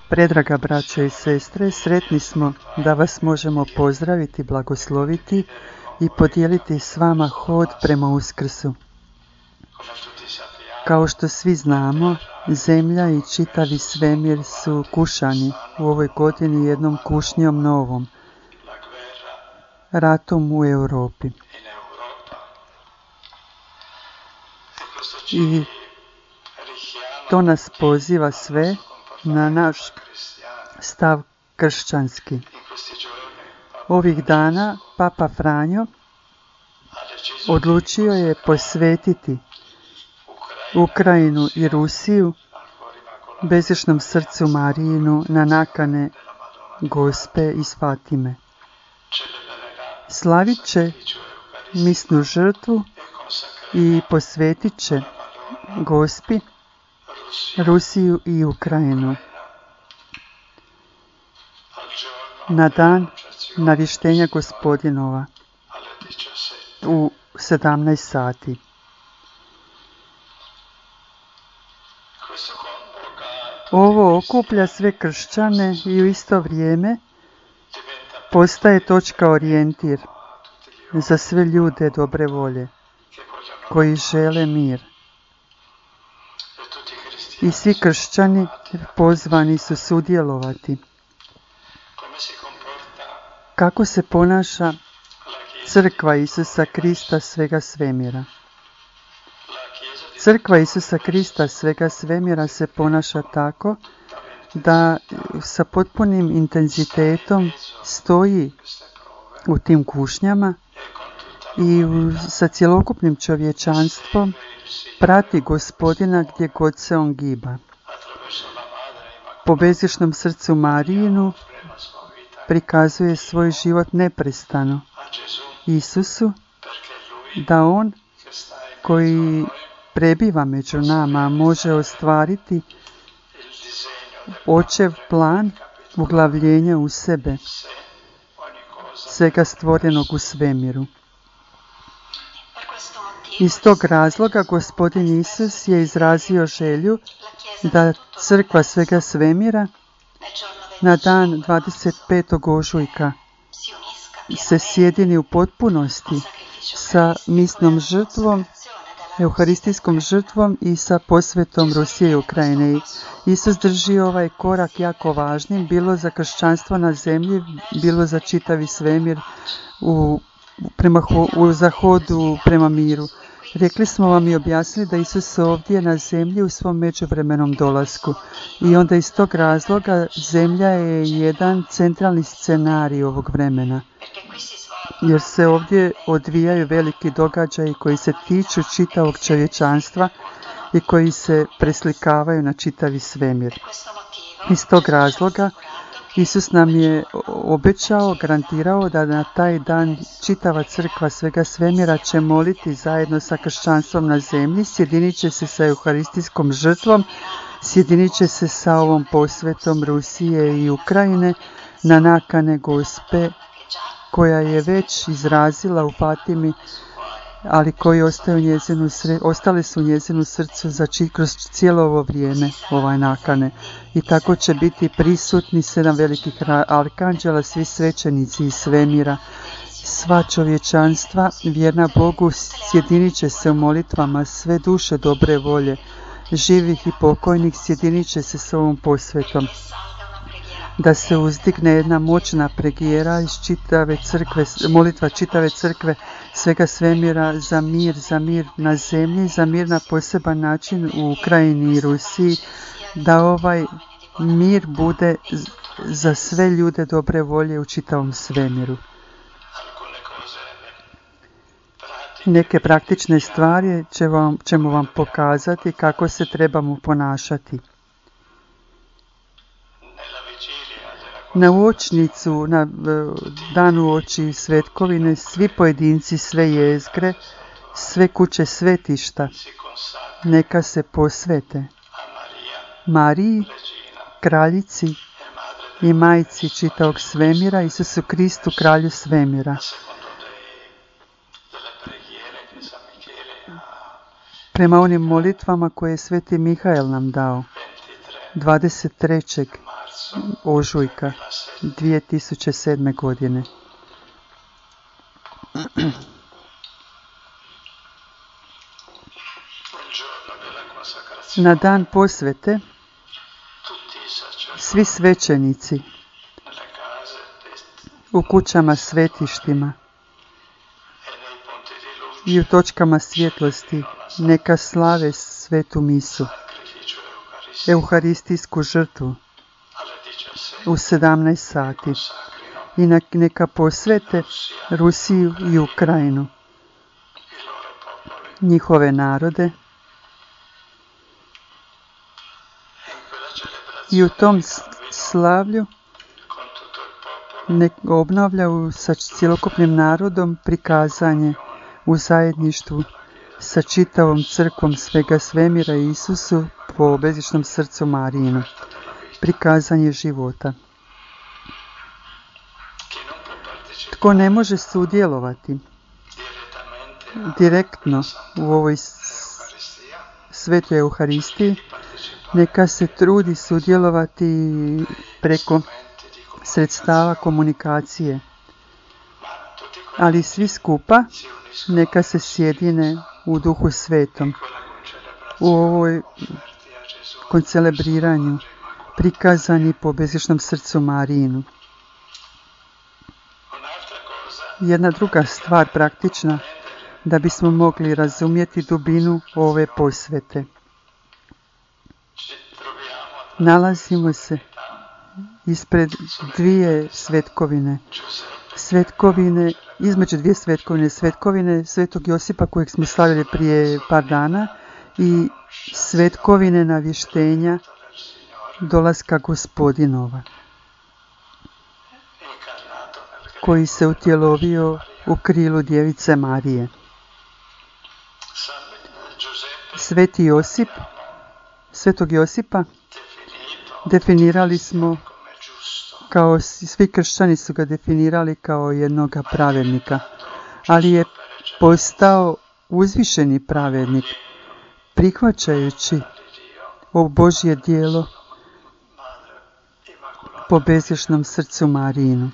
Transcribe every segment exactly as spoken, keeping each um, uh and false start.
Predraga braćo i sestre, sretni smo da vas možemo pozdraviti, blagosloviti i podijeliti s vama hod prema Uskrsu. Kao što svi znamo, zemlja i čitavi svemir su kušani u ovoj godini jednom kušnjom novom, ratom u Europi. I to nas poziva sve na naš stav kršćanski. Ovih dana Papa Franjo odlučio je posvetiti Ukrajinu i Rusiju Bezgrešnom srcu Marijinu na nakane Gospe iz Fatime. Slavit će misnu žrtvu i posvetit će Gospi Rusiju i Ukrajinu. Na dan navještenja Gospodinova u sedamnaest sati. Ovo okuplja sve kršćane i u isto vrijeme postaje točka orijentir za sve ljude dobre volje koji žele mir. I svi kršćani pozvani su sudjelovati. Kako se ponaša Crkva Isusa Krista svega svemira? Crkva Isusa Krista svega svemira se ponaša tako da sa potpunim intenzitetom stoji u tim kušnjama i sa cjelokupnim čovječanstvom prati Gospodina gdje god se on giba. Po bezgrešnom srcu Marijinu prikazuje svoj život neprestano Isusu, da on koji prebiva među nama može ostvariti očev plan uglavljenja u sebe svega stvorenog u svemiru. Iz tog razloga Gospodin Isus je izrazio želju da Crkva svega svemira na dan dvadeset petog ožujka se sjedini u potpunosti sa misnom žrtvom, euharistijskom žrtvom i sa posvetom Rusije i Ukrajine. Isus drži ovaj korak jako važnim, bilo za kršćanstvo na zemlji, bilo za čitavi svemir u, prema, u zahodu prema miru. Rekli smo vam i objasnili da Isus ovdje na zemlji u svom međuvremenom dolasku. I onda iz tog razloga zemlja je jedan centralni scenarij ovog vremena. Jer se ovdje odvijaju veliki događaji koji se tiču čitavog čovječanstva i koji se preslikavaju na čitavi svemir. Iz tog razloga Isus nam je obećao, garantirao da na taj dan čitava crkva svega svemira će moliti zajedno sa kršćanstvom na zemlji, sjedinit će se sa euharistijskom žrtvom, sjedinit će se sa ovom posvetom Rusije i Ukrajine na nakane Gospe koja je već izrazila u Fatimi, ali koji ostaju u njezinu, ostale su u njezinu srcu za či, kroz cijelo ovo vrijeme ovaj nakane. I tako će biti prisutni sedam velikih arkanđela, svi svećenici iz svemira, sva čovječanstva vjerna Bogu sjedinit će se u molitvama, sve duše dobre volje, živih i pokojnih sjedinit će se s ovom posvetom. Da se uzdigne jedna moćna pregijera iz čitave crkve, molitva čitave crkve svega svemira za mir, za mir na zemlji, za mir na poseban način u Ukrajini i Rusiji, da ovaj mir bude za sve ljude dobre volje u čitavom svemiru. Neke praktične stvari će vam, ćemo vam pokazati kako se trebamo ponašati. Na uočnicu, na dan uoči svetkovine, svi pojedinci, sve jezgre, sve kuće svetišta, neka se posvete Mariji, kraljici i majci čitavog svemira, Isusu Kristu, kralju svemira. Prema onim molitvama koje je sveti Mihael nam dao. dvadeset trećeg ožujka dvije tisuće sedme. godine. Na dan posvete svi svećenici u kućama svetištima i u točkama svjetlosti neka slave svetu misu, euharistijsku žrtvu u sedamnaest sati i neka posvete Rusiju i Ukrajinu, njihove narode, i u tom slavlju nek obnavljaju sa cjelokupnim narodom prikazanje u zajedništvu sa čitavom crkvom svega svemira i Isusu po bezgrešnom srcu Marijinu. Prikazanje života. Tko ne može sudjelovati direktno u ovoj svetoj Euharistiji, neka se trudi sudjelovati preko sredstava komunikacije. Ali svi skupa neka se sjedine u Duhu Svetom u ovoj koncelebriranju prikazani po bezgrešnom srcu Marijinu. Jedna druga stvar praktična da bismo mogli razumjeti dubinu ove posvete. Nalazimo se ispred dvije svetkovine. Svetkovine, između dvije svetkovine. Svetkovine Svetog Josipa kojeg smo slavili prije par dana i svetkovine navještenja dolaska Gospodinova, koji se utjelovio u krilu Djevice Marije. Sveti Josip, Svetog Josipa definirali smo kao, svi kršćani su ga definirali kao jednog pravednika, ali je postao uzvišeni pravednik, prihvaćajući ovo Božje djelo po bezgrešnom srcu Marijinu,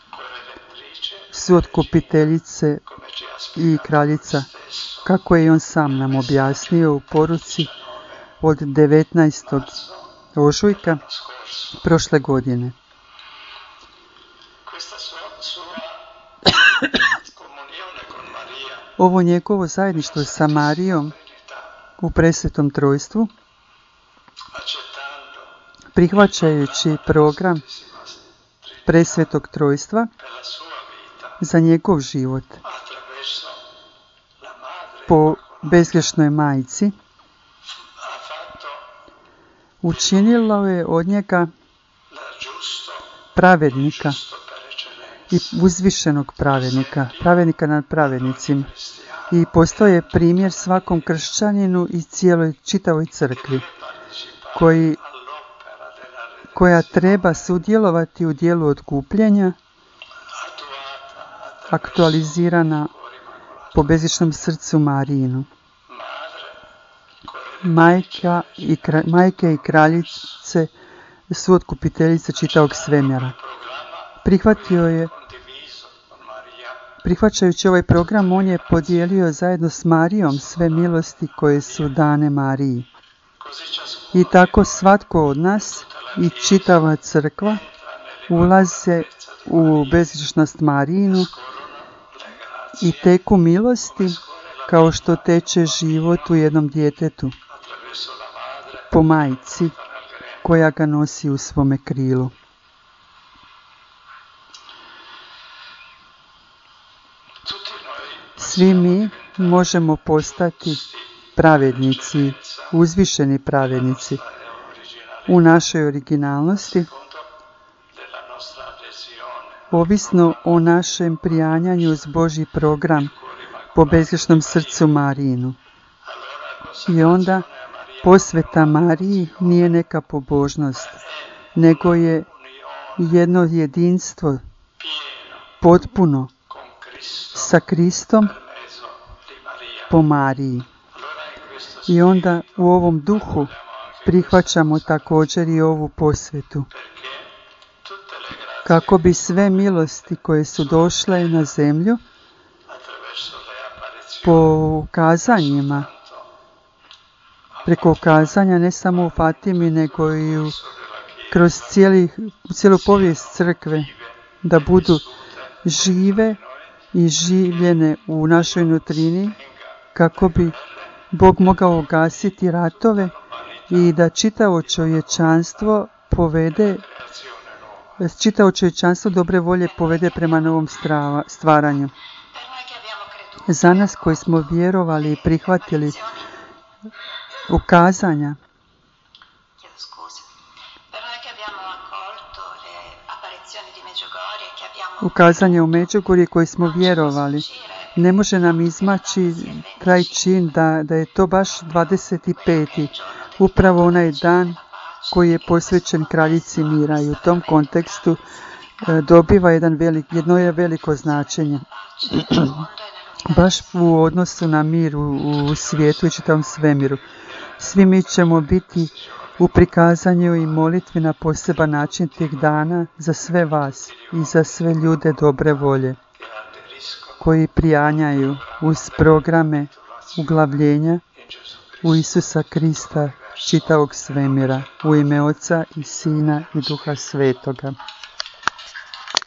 suotkupiteljice i kraljica, kako je on sam nam objasnio u poruci od devetnaestog ožujka prošle godine. Ovo njegovo zajedništvo sa Marijom u presvetom trojstvu, prihvaćajući program presvetog trojstva za njegov život po bezgrešnoj majci, učinilo je od njega pravednika i uzvišenog pravednika, pravednika nad pravednicima, i postao je primjer svakom kršćaninu i cijeloj čitavoj crkvi koji, koja treba sudjelovati u dijelu otkupljenja, aktualizirana po bezgrešnom srcu Marijinu. Majka i, majke i kraljice su otkupiteljice čitavog svemira. Prihvatio je, prihvaćajući ovaj program, on je podijelio zajedno s Marijom sve milosti koje su dane Mariji. I tako svatko od nas i čitava crkva ulaze u bezgrešnost Marijinu i teku milosti kao što teče život u jednom djetetu po majci koja ga nosi u svome krilu. Svi mi možemo postati pravednici, uzvišeni pravednici u našoj originalnosti, ovisno o našem prijanjanju uz Božji program po bezgrešnom srcu Marijinu. I onda posveta Mariji nije neka pobožnost, nego je jedno jedinstvo potpuno sa Kristom po Mariji. I onda u ovom duhu prihvaćamo također i ovu posvetu. Kako bi sve milosti koje su došle na zemlju po ukazanjima, preko ukazanja ne samo u Fatimi, nego i u, kroz cijeli, cijelu povijest crkve, da budu žive i življene u našoj nutrini, kako bi Bog mogao ugasiti ratove i da čitavo čovječanstvo povede, čitavo čovječanstvo dobre volje povede prema novom strava, stvaranju. Za nas koji smo vjerovali i prihvatili ukazanja, ukazanje u Međugorju koji smo vjerovali, ne može nam izmaći taj čin da, da je to baš dvadeset peti upravo onaj dan koji je posvećen kraljici mira, i u tom kontekstu e, dobiva jedan velik, jedno je veliko značenje. Baš u odnosu na mir u, u svijetu i čitavom svemiru. Svi mi ćemo biti u prikazanju i molitvi na poseban način tih dana za sve vas i za sve ljude dobre volje koji prijanjaju uz programe uglavljenja u Isusa Krista čitavog svemira, u ime Oca i Sina i Duha Svetoga.